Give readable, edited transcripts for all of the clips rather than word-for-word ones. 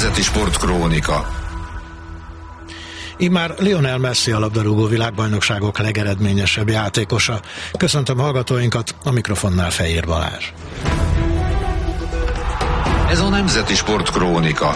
Nemzeti Sportkrónika. Immár Lionel Messi a labdarúgó világbajnokságok legeredményesebb játékosa. Köszöntöm hallgatóinkat, a mikrofonnál Fejér Balázs. Ez a Nemzeti Sportkrónika.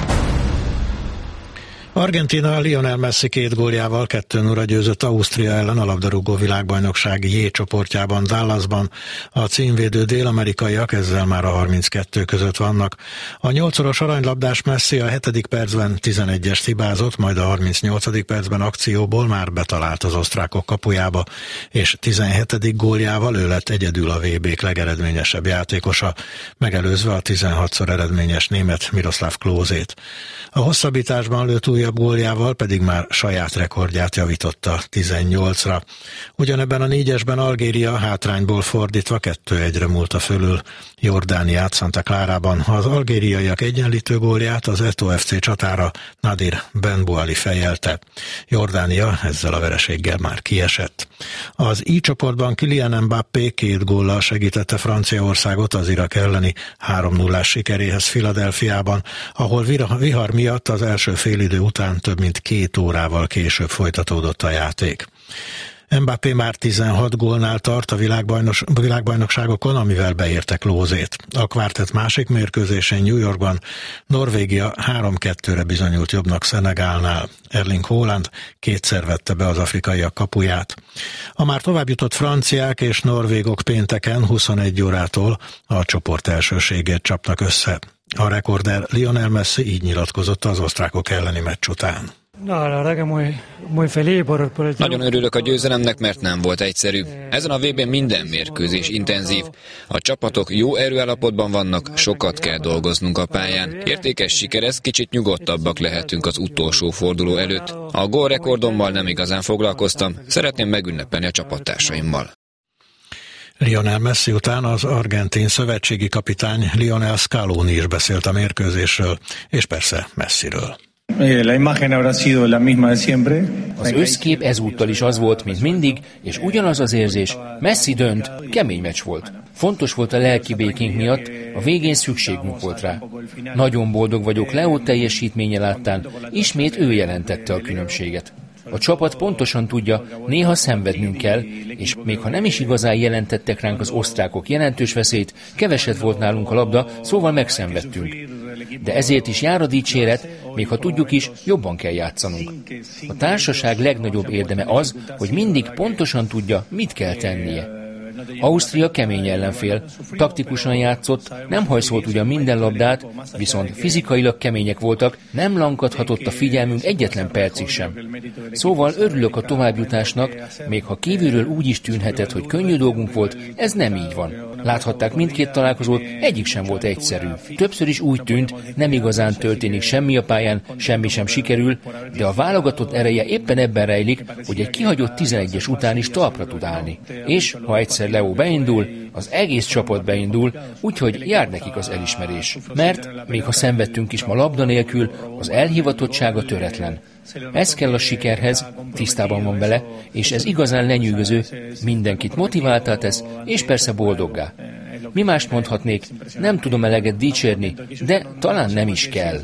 Argentína Lionel Messi 2 góljával 2-0-ra győzött Ausztria ellen a labdarúgó világbajnokság J csoportjában Dallasban. A címvédő dél-amerikaiak ezzel már a 32 között vannak. A 8-szoros aranylabdás Messi a 7. percben 11-est hibázott, majd a 38. percben akcióból már betalált az osztrákok kapujába, és 17. góljával ő lett egyedül a VB-k legeredményesebb játékosa, megelőzve a 16-szor eredményes német Miroslav Klózét. A hosszabbításban lőtt újabb góljával pedig már saját rekordját javította 18-ra. Ugyanebben a 4-esben Algéria hátrányból fordítva 2-1-re múlta fölül Jordániát Santa Clarában. Az algériaiak egyenlítő gólját az Eto'o FC csatára Nadir Benbouali fejelte. Jordánia ezzel a vereséggel már kiesett. Az I csoportban Kylian Mbappé 2 góllal segítette Franciaországot az Irak elleni 3-0-ás sikeréhez Philadelphiában, ahol vihar miatt az első félidő után több mint 2 órával később folytatódott a játék. Mbappé már 16 gólnál tart a világbajnokságokon, amivel beérte Klózét. A kvártett másik mérkőzésén New Yorkban Norvégia 3-2-re bizonyult jobbnak Szenegálnál. Erling Haaland 2-szer vette be az afrikaiak kapuját. A már továbbjutott franciák és norvégok pénteken 21 órától a csoport elsőségét csapnak össze. A rekorder Lionel Messi így nyilatkozott az osztrákok elleni meccs után. Nagyon örülök a győzelemnek, mert nem volt egyszerű. Ezen a VB-n minden mérkőzés intenzív. A csapatok jó erőállapotban vannak, sokat kell dolgoznunk a pályán. Értékes siker ez, kicsit nyugodtabbak lehetünk az utolsó forduló előtt. A gólrekordommal nem igazán foglalkoztam, szeretném megünnepelni a csapattársaimmal. Lionel Messi után az argentin szövetségi kapitány Lionel Scaloni is beszélt a mérkőzésről, és persze Messiről. Az összkép ezúttal is az volt, mint mindig, és ugyanaz az érzés. Messi dönt, kemény meccs volt. Fontos volt a lelki békénk miatt, a végén szükségünk volt rá. Nagyon boldog vagyok Leo teljesítménye láttán, ismét ő jelentette a különbséget. A csapat pontosan tudja, néha szenvednünk kell, és még ha nem is igazán jelentettek ránk az osztrákok jelentős veszélyt, keveset volt nálunk a labda, szóval megszenvedtünk. De ezért is jár a dicséret, még ha tudjuk is, jobban kell játszanunk. A társaság legnagyobb érdeme az, hogy mindig pontosan tudja, mit kell tennie. Ausztria kemény ellenfél, taktikusan játszott, nem hajszolt ugyan minden labdát, viszont fizikailag kemények voltak, nem lankadhatott a figyelmünk egyetlen percig sem. Szóval örülök a továbbjutásnak, még ha kívülről úgy is tűnhetett, hogy könnyű dolgunk volt, ez nem így van. Láthatták mindkét találkozót, egyik sem volt egyszerű. Többször is úgy tűnt, nem igazán történik semmi a pályán, semmi sem sikerül, de a válogatott ereje éppen ebben rejlik, hogy egy kihagyott 11-es után is talpra tud állni. És ha egyszer Leo beindul, az egész csapat beindul, úgyhogy jár nekik az elismerés. Mert, még ha szenvedtünk is ma labda nélkül, az elhivatottsága töretlen. Ez kell a sikerhez, tisztában van vele, és ez igazán lenyűgöző, mindenkit motiváltá tesz, és persze boldoggá. Mi mást mondhatnék, nem tudom eleget dicsérni, de talán nem is kell.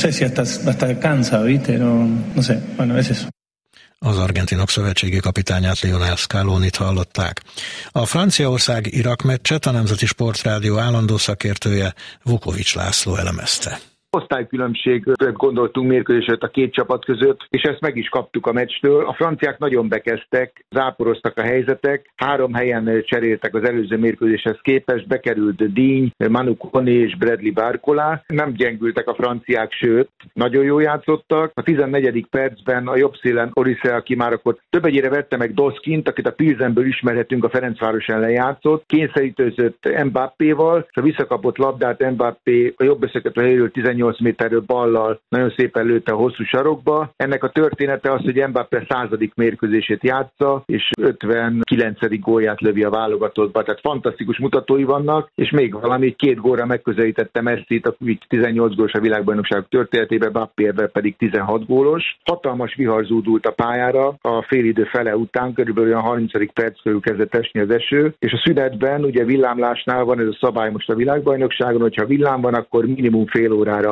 Az argentinok szövetségi kapitányát, Lionel Scalonit hallották. A Franciaország-Irak meccset a Nemzeti Sportrádió állandó szakértője Vukovics László elemezte. Osztálykülönbségre gondoltunk mérkőzésre a két csapat között, és ezt meg is kaptuk a meccstől. A franciák nagyon bekezdtek, záporoztak a helyzetek, 3 helyen cseréltek az előző mérkőzéshez képest, bekerült Digne, Manu Koné és Bradley Barcola. Nem gyengültek a franciák, sőt, nagyon jól játszottak. A 14. percben a jobb szélen Olise, aki már akkor több egyére vette meg Doskint, akit a Pilsenből ismerhetünk, a Ferencváros ellen játszott, kényszerítőzött Mbappéval, és a visszakapott labdát Mbappé a jobb összekötő helyről 18 méterről ballal nagyon szépen lőtte a hosszú sarokba. Ennek a története az, hogy Mbappé 100. mérkőzését játsza, és 59. gólját lövi a válogatottba. Tehát fantasztikus mutatói vannak, és még valami 2 gólra megközelítette Messit, a 18 gólos a világbajnokság történetében, Mbappével pedig 16 gólos. Hatalmas vihar zúdult a pályára, a félidő fele után, körülbelül olyan 30. perc körül kezdett esni az eső, és a szünetben, ugye villámlásnál van ez a szabály most a világbajnokságon, hogyha villám van, akkor minimum fél órára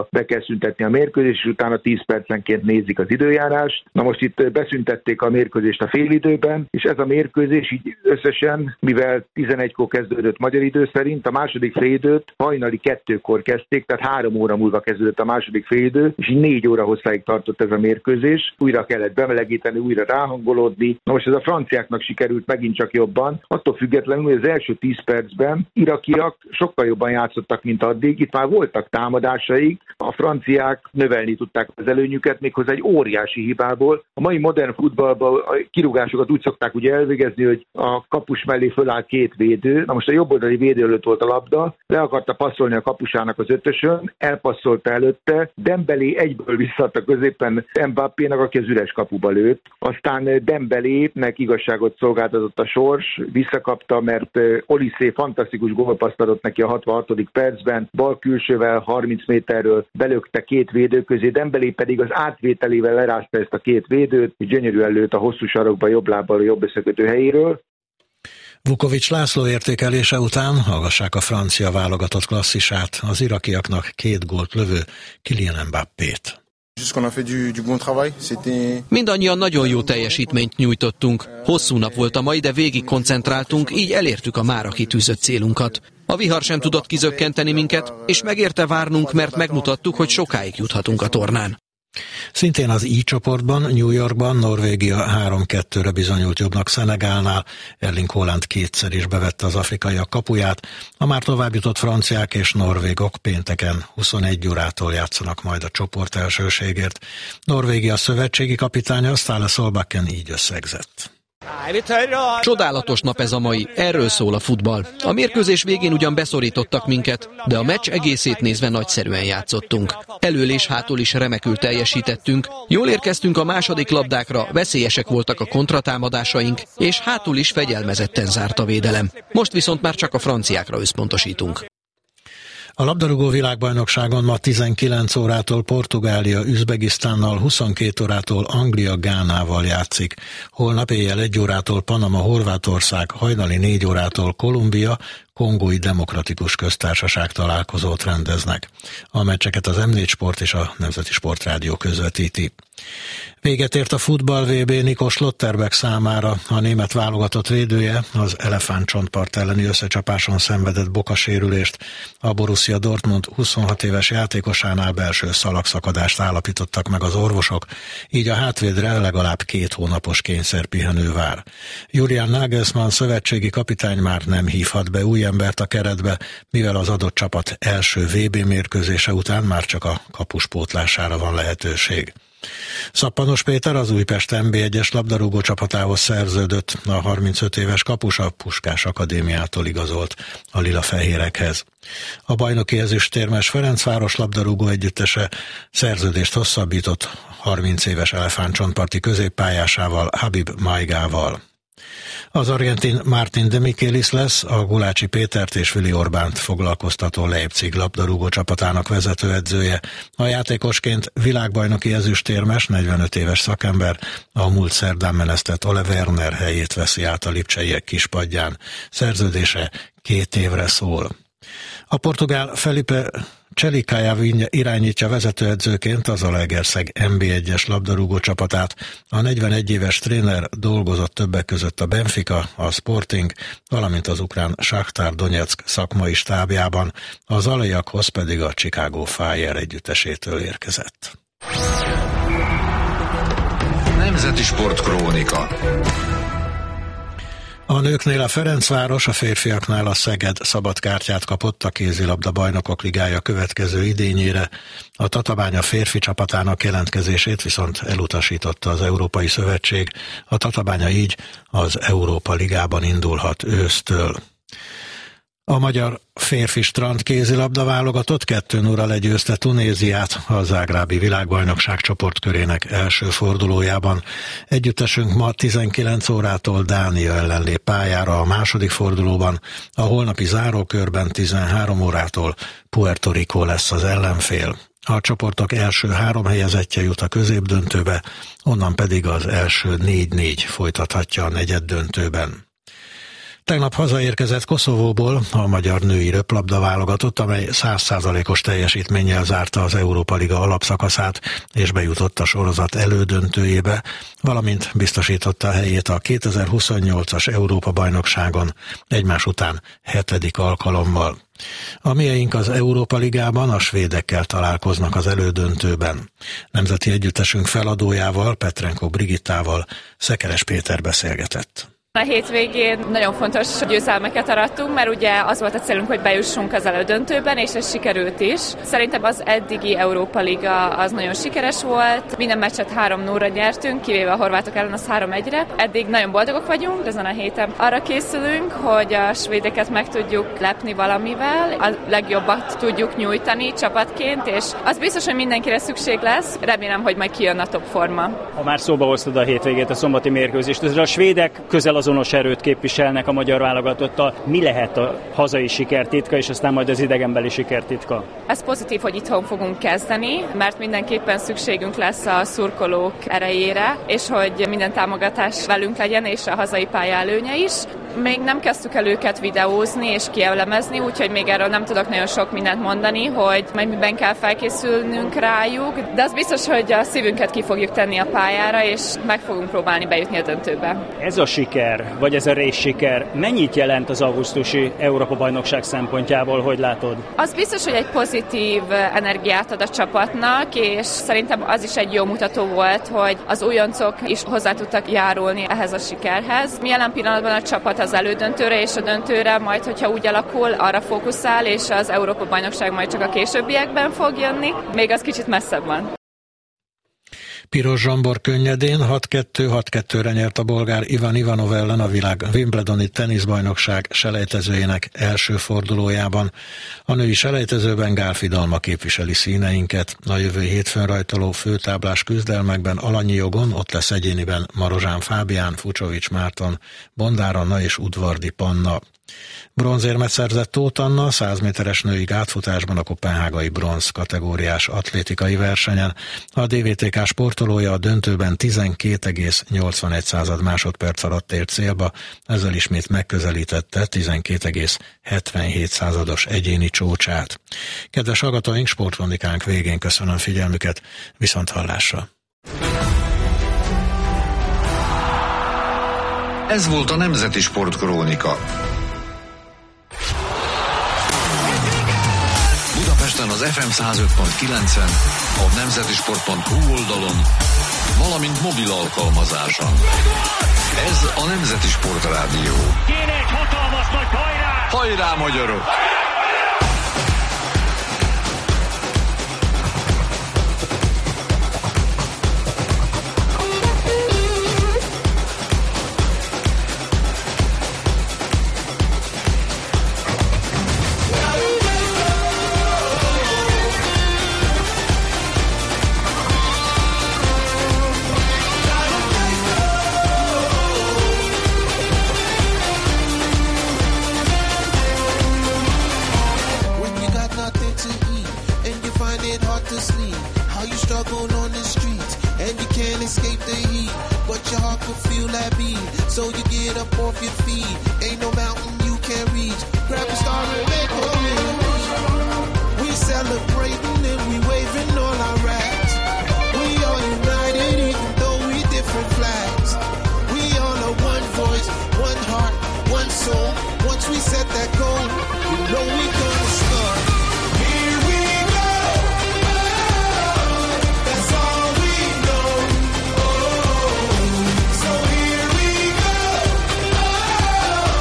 órára be kell szüntetni a mérkőzést, és utána 10 percenként nézik az időjárást. Na most itt beszüntették a mérkőzést a félidőben, és ez a mérkőzés így összesen, mivel 11-kor kezdődött magyar idő szerint, a második félidőt hajnali 2-kor kezdték, tehát 3 óra múlva kezdődött a második félidő, és így 4 óra hosszáig tartott ez a mérkőzés. Újra kellett bemelegíteni, újra ráhangolódni. Na most ez a franciáknak sikerült megint csak jobban, attól függetlenül, hogy az első 10 percben irakiak sokkal jobban játszottak, mint addig. Itt már voltak támadásaik, a franciák növelni tudták az előnyüket, méghozzá egy óriási hibából. A mai modern futballban a kirúgásokat úgy szokták ugye elvégezni, hogy a kapus mellé föláll 2 védő. Na most a jobboldali védő előtt volt a labda, le akarta passzolni a kapusának az ötösön, elpasszolta előtte, Dembélé egyből visszaadta középen Mbappénak, aki az üres kapuba lőtt. Aztán Dembelének igazságot szolgáltatott a sors, visszakapta, mert Olissé fantasztikus gólpaszt adott neki a 66. percben, bal külsővel 30 méterről belökte 2 védő közé, Dembélé pedig az átvételével lerázta ezt a 2 védőt, és gyönyörűen lőtt a hosszú sarokba jobb lábbal a jobb összekötő helyéről. Vukovics László értékelése után hallgassák a francia válogatott klasszisát, az irakiaknak 2 gólt lövő Kylian Mbappét. Mindannyian nagyon jó teljesítményt nyújtottunk. Hosszú nap volt a mai, de végig koncentráltunk, így elértük a mára kitűzött célunkat. A vihar sem tudott kizökkenteni minket, és megérte várnunk, mert megmutattuk, hogy sokáig juthatunk a tornán. Szintén az I csoportban, New Yorkban Norvégia 3-2-re bizonyult jobbnak Szenegálnál, Erling Haaland 2-szer is bevette az afrikaiak kapuját, a már továbbjutott franciák és norvégok pénteken 21 órától játszanak majd a csoport elsőségért. Norvégia szövetségi kapitánya Ståle Solbakken így összegzett. Csodálatos nap ez a mai, erről szól a futball. A mérkőzés végén ugyan beszorítottak minket, de a meccs egészét nézve nagyszerűen játszottunk. Elől és hátul is remekül teljesítettünk, jól érkeztünk a második labdákra, veszélyesek voltak a kontratámadásaink, és hátul is fegyelmezetten zárt a védelem. Most viszont már csak a franciákra összpontosítunk. A labdarúgó világbajnokságon ma 19 órától Portugália Üzbegisztánnal, 22 órától Anglia Gánával játszik. Holnap éjjel 1 órától Panama Horvátország, hajnali 4 órától Kolumbia, Kongói Demokratikus Köztársaság találkozót rendeznek. A meccseket az M4 Sport és a Nemzeti Sportrádió közvetíti. Véget ért a futball VB Nico Schlotterbeck számára. A német válogatott védője az elefántcsontpart elleni összecsapáson szenvedett bokasérülést. A Borussia Dortmund 26 éves játékosánál belső szalagszakadást állapítottak meg az orvosok, így a hátvédre legalább 2 hónapos kényszerpihenő vár. Julian Nagelsmann szövetségi kapitány már nem hívhat be új embert a keretbe, mivel az adott csapat első VB mérkőzése után már csak a kapus pótlására van lehetőség. Szappanos Péter az Újpest NB1-es labdarúgó csapatához szerződött, a 35 éves kapus a Puskás Akadémiától igazolt a lila-fehérekhez. A bajnoki ezüstérmes Ferencváros labdarúgó együttese szerződést hosszabbított 30 éves elefántcsontparti középpályásával, Habib Maigával. Az argentin Martin de Michelis lesz a Gulácsi Pétert és Vili Orbánt foglalkoztató Leipzig labdarúgó csapatának vezetőedzője. A játékosként világbajnoki ezüstérmes, 45 éves szakember a múlt szerdán menesztett Ole Werner helyét veszi át a lipcseiek kispadján. Szerződése 2 évre szól. A portugál Felipe Celikája irányítja vezetőedzőként az Zalaegerszeg NB1-es labdarúgó csapatát. A 41 éves tréner dolgozott többek között a Benfica, a Sporting, valamint az ukrán Shakhtar Donetsk szakmai stábjában, a zalaiakhoz pedig a Chicago Fire együttesétől érkezett. Nemzeti Sportkrónika. A nőknél a Ferencváros, a férfiaknál a Szeged szabadkártyát kapott a kézilabda bajnokok ligája következő idényére. A Tatabánya férfi csapatának jelentkezését viszont elutasította az Európai Szövetség. A Tatabánya így az Európa Ligában indulhat ősztől. A magyar férfi strand kézilabda válogatott 2-0-ra legyőzte Tunéziát a zágrábi világbajnokság csoportkörének első fordulójában. Együttesünk ma 19 órától Dánia ellen lép pályára a második fordulóban, a holnapi zárókörben 13 órától Puerto Rico lesz az ellenfél. A csoportok első 3 helyezettje jut a középdöntőbe, onnan pedig az első 4-4 folytathatja a negyeddöntőben. Tegnap hazaérkezett Koszovóból a magyar női röplabda válogatott, amely 100%-os teljesítménnyel zárta az Európa Liga alapszakaszát, és bejutott a sorozat elődöntőjébe, valamint biztosította a helyét a 2028-as Európa-bajnokságon egymás után 7. alkalommal. A mieink az Európa Ligában a svédekkel találkoznak az elődöntőben. Nemzeti együttesünk feladójával, Petrenko Brigittával Szekeres Péter beszélgetett. A hétvégén nagyon fontos győzelmeket arattunk, mert ugye az volt a célunk, hogy bejussunk az elődöntőben, és ez sikerült is. Szerintem az eddigi Európa Liga az nagyon sikeres volt. Minden meccset 3-0-ra nyertünk, kivéve a horvátok ellen az 3-1-re. Eddig nagyon boldogok vagyunk, de ezen a héten arra készülünk, hogy a svédeket meg tudjuk lepni valamivel, a legjobbat tudjuk nyújtani csapatként, és az biztos, hogy mindenkire szükség lesz. Remélem, hogy majd kijön a top forma. Ha már szóba hoztad a hétvégét, a szombati mérkőzést, ezzel a svédek közel azonos erőt képviselnek a magyar válogatottal. Mi lehet a hazai sikertitka, és aztán majd az idegenbeli sikertitka? Ez pozitív, hogy itthon fogunk kezdeni, mert mindenképpen szükségünk lesz a szurkolók erejére, és hogy minden támogatás velünk legyen, és a hazai pálya előnye is. Még nem kezdtük el őket videózni és kielemezni, úgyhogy még erről nem tudok nagyon sok mindent mondani, hogy majd miben kell felkészülnünk rájuk, de az biztos, hogy a szívünket ki fogjuk tenni a pályára, és meg fogunk próbálni bejutni a döntőbe. Ez a siker, vagy ez a részsiker mennyit jelent az augusztusi Európa-bajnokság szempontjából, hogy látod? Az biztos, hogy egy pozitív energiát ad a csapatnak, és szerintem az is egy jó mutató volt, hogy az újoncok is hozzá tudtak járulni ehhez a sikerhez. Jelen pillanatban a csapat az elődöntőre és a döntőre majd, hogyha úgy alakul, arra fókuszál, és az Európa-bajnokság majd csak a későbbiekben fog jönni. Még az kicsit messzebb van. Piros Zsombor könnyedén 6-2-6-2-re nyert a bolgár Ivan Ivanov ellen a világ Wimbledoni teniszbajnokság selejtezőjének első fordulójában. A női selejtezőben Gálfi Dalma képviseli színeinket. A jövő hétfőn rajtoló főtáblás küzdelmekben alanyi jogon, ott lesz egyéniben Marozsán Fábián, Fucsovics Márton, Bondár Anna és Udvardi Panna. Bronzérmet szerzett Tóth Anna 100 méteres női gátfutásban a koppenhágai bronz kategóriás atlétikai versenyen. A DVTK sportolója a döntőben 12,81 másodperc alatt ért célba, ezzel ismét megközelítette 12,77 egyéni csúcsát. Kedves hallgatóink, sportkronikánk végén köszönöm figyelmüket, viszonthallásra! Ez volt a Nemzeti Sportkrónika. Budapesten az FM 105.9-en, a nemzetisport.hu oldalon, valamint mobil alkalmazáson. Ez a Nemzeti Sportrádió. Kéne egy hatalmas nagy hajrá! Hajrá, magyarok! So you get up off your feet. Ain't no mountain you can't reach. Grab a star and make a wish. We celebrating and we waving all our rags. We all united even though we different flags. We all are one voice, one heart, one soul. Once we set that goal, you know we gonna start. Here we go. That's all we know. So here we go.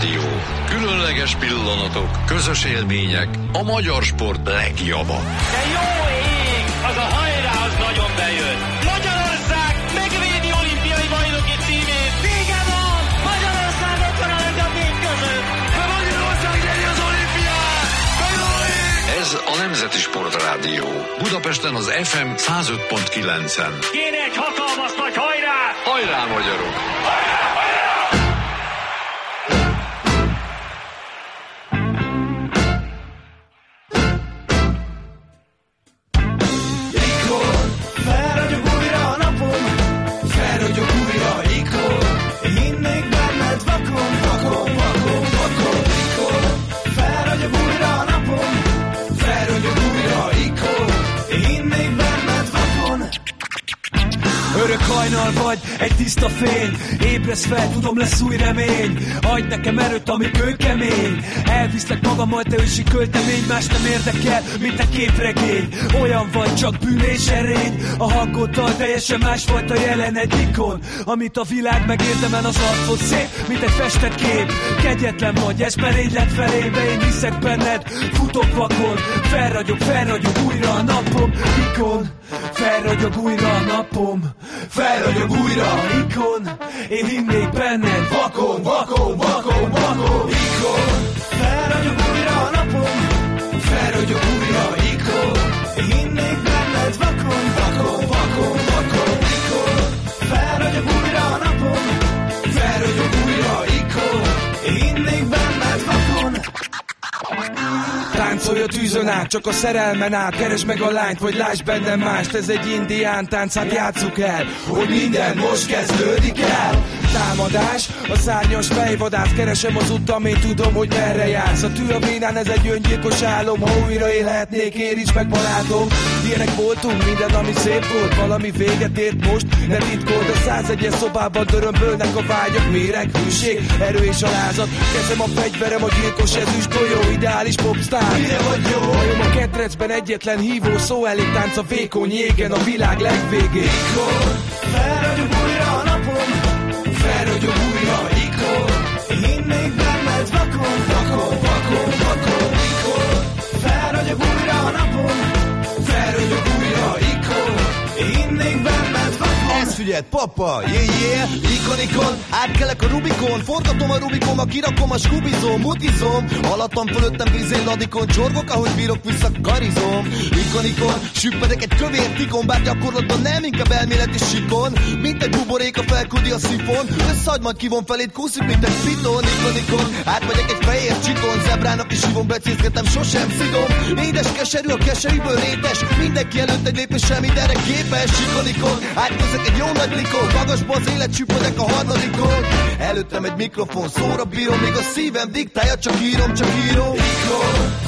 Rádió. Különleges pillanatok, közös élmények, a magyar sport legjava. De jó ég! Az a hajrá, az nagyon bejön. Magyarország megvédi olimpiai bajnoki címét. Vége van! Magyarország ott van a legjobb között. De Magyarország nyeri az olimpiát! Ez a Nemzeti Sportrádió. Budapesten az FM 105.9-en. Kéne egy hatalmas nagy hajrá! Hajrá, magyarok! Örök hajnal vagy, egy tiszta fény. Ébresz fel, tudom, lesz új remény. Adj nekem erőt, ami kőkemény. Elviszlek magammal, te ősi költemény. Más nem érdekel, mint egy képregény. Olyan vagy, csak bűn és erény. A hangoddal teljesen másfajta jelen. Egy ikon, amit a világ megérdemel. Az arcod szép, mint egy festett kép. Kegyetlen vagy, ez merénylet felébe. Én hiszek benned, futok vakon. Felragyog újra a napom. Ikon, felragyog újra a napom. Felragyog újra, ikon. Én hinnék benned, vakon. Ikon, felragyog újra a napom. Felragyog újra, ikon. Én hinnék benned, vakon. Ikon, felragyog újra a napom. Felragyog újra, ikon. Én hinnék benned, vakon. Táncolj a tűzön át, csak a szerelmen át. Keresd meg a lányt, vagy lásd bennem mást. Ez egy indián tánc, hát játsszuk el, hogy minden most kezdődik el. Támadás, a szárnyas fejvadász. Keresem az utam, én tudom, hogy merre jársz. A tű a vénán, ez egy öngyilkos álom. Ha újra élhetnék, érints meg barátom. Ilyenek voltunk, minden ami szép volt. Valami véget ért most, ne titkold. A 101-es szobában dörömbölnek a vágyak. Méreg, hűség, erő és alázat. Kezem a fegyverem, a gyilkos ezüst golyó. Ideális popstar, mire vagy jó? Hajom a ketrecben egyetlen hívó szó. Elég tánc a vékony jégen, a világ legvégén. Ikon, felragyog újra a napom. Felragyog újra, ikon. Én hinnék benned, vakon. Ikon, felragyog újra a napom. Felragyog újra, ikon. Én hinnék benned, vakon. Ez figyeld, papa, ikon. Átkelek a Rubikon, forgatom a Rubikon, kirakom a skubizom, mutizom. Alattam fölöttem vízén ladikon, csorgok, ahogy bírok, vissza karizom. Ikon, süppedek egy kövér tikon, bár gyakorlatban nem, inkább elméleti sikon. Mint egy buborék, a felküldi a szifon, összehagy, majd kivon felét, kúszik, mint egy piton. Ikon, átmegyek egy fehér csikon, zebrának is hívom, becézgetem, sosem szidom. Édes keserű, a keserűből rétes, mindenki előtt egy lépéssel mindenre képes. Ikon, átkozek egy jó nagy likon, magasba az élet, süppedek a harmadikon. Előttem egy mikrofon, szóra bírom, még a szívem diktálja, csak írom. Ikon,